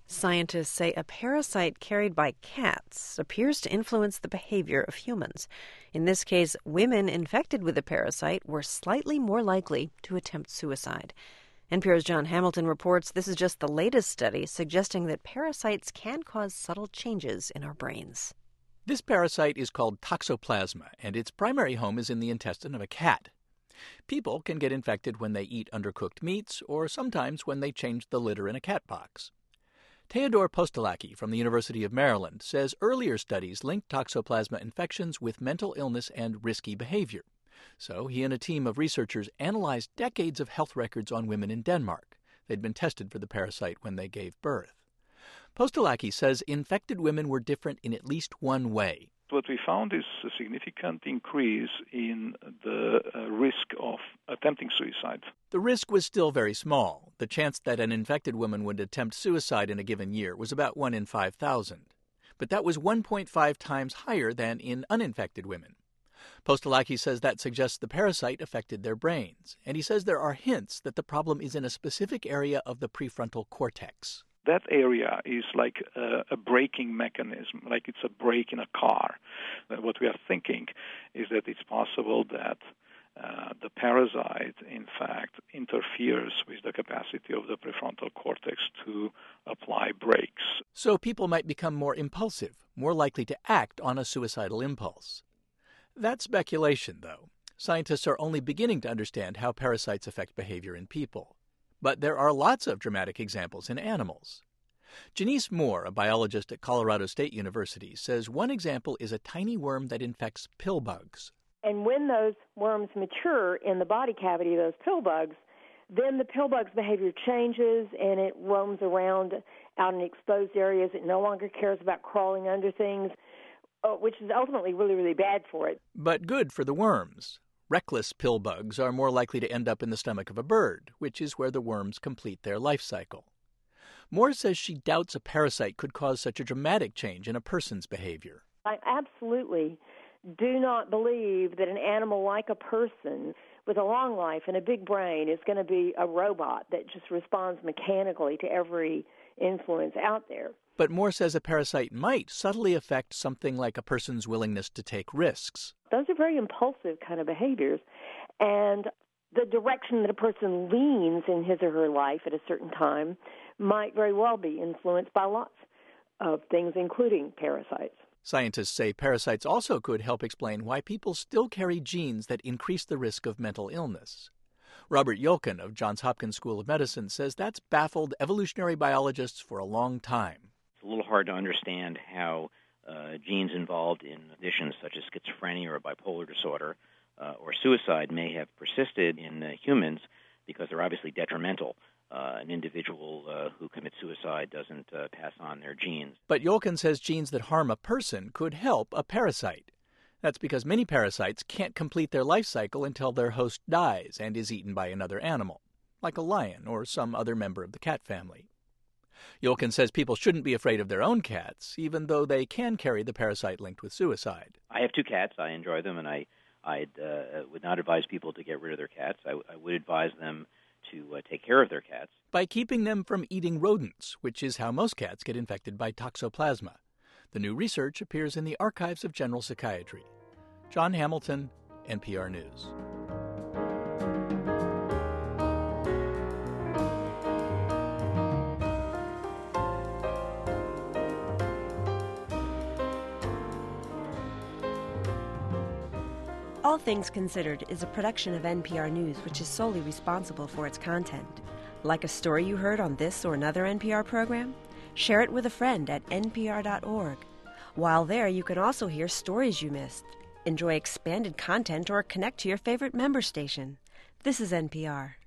Scientists say a parasite carried by cats appears to influence the behavior of humans. In this case, women infected with the parasite were slightly more likely to attempt suicide. NPR's John Hamilton reports this is just the latest study suggesting that parasites can cause subtle changes in our brains. This parasite is called Toxoplasma, and its primary home is in the intestine of a cat. People can get infected when they eat undercooked meats or sometimes when they change the litter in a cat box. Teodor Postolaki from the University of Maryland says earlier studies linked Toxoplasma infections with mental illness and risky behavior. So he and a team of researchers analyzed decades of health records on women in Denmark. They'd been tested for the parasite when they gave birth. Postolaki says infected women were different in at least one way. What we found is a significant increase in the risk of attempting suicide. The risk was still very small. The chance that an infected woman would attempt suicide in a given year was about 1 in 5,000. But that was 1.5 times higher than in uninfected women. Postolaki says that suggests the parasite affected their brains, and he says there are hints that the problem is in a specific area of the prefrontal cortex. That area is like a braking mechanism, like it's a brake in a car. What we are thinking is that it's possible that the parasite, in fact, interferes with the capacity of the prefrontal cortex to apply brakes. So people might become more impulsive, more likely to act on a suicidal impulse. That's speculation, though. Scientists are only beginning to understand how parasites affect behavior in people. But there are lots of dramatic examples in animals. Janice Moore, a biologist at Colorado State University, says one example is a tiny worm that infects pill bugs. And when those worms mature in the body cavity of those pill bugs, then the pill bug's behavior changes and it roams around out in exposed areas. It no longer cares about crawling under things, which is ultimately really, really bad for it. But good for the worms. Reckless pill bugs are more likely to end up in the stomach of a bird, which is where the worms complete their life cycle. Moore says she doubts a parasite could cause such a dramatic change in a person's behavior. I absolutely do not believe that an animal like a person with a long life and a big brain is going to be a robot that just responds mechanically to every influence out there. But Moore says a parasite might subtly affect something like a person's willingness to take risks. Those are very impulsive kind of behaviors, and the direction that a person leans in his or her life at a certain time might very well be influenced by lots of things, including parasites. Scientists say parasites also could help explain why people still carry genes that increase the risk of mental illness. Robert Yolkin of Johns Hopkins School of Medicine says that's baffled evolutionary biologists for a long time. It's a little hard to understand how genes involved in conditions such as schizophrenia or bipolar disorder or suicide may have persisted in humans because they're obviously detrimental. An individual who commits suicide doesn't pass on their genes. But Yolkin says genes that harm a person could help a parasite. That's because many parasites can't complete their life cycle until their host dies and is eaten by another animal, like a lion or some other member of the cat family. Yolkin says people shouldn't be afraid of their own cats, even though they can carry the parasite linked with suicide. I have 2 cats. I enjoy them, and I would not advise people to get rid of their cats. I would advise them to take care of their cats. By keeping them from eating rodents, which is how most cats get infected by Toxoplasma. The new research appears in the Archives of General Psychiatry. John Hamilton, NPR News. All Things Considered is a production of NPR News, which is solely responsible for its content. Like a story you heard on this or another NPR program? Share it with a friend at npr.org. While there, you can also hear stories you missed, enjoy expanded content, or connect to your favorite member station. This is NPR.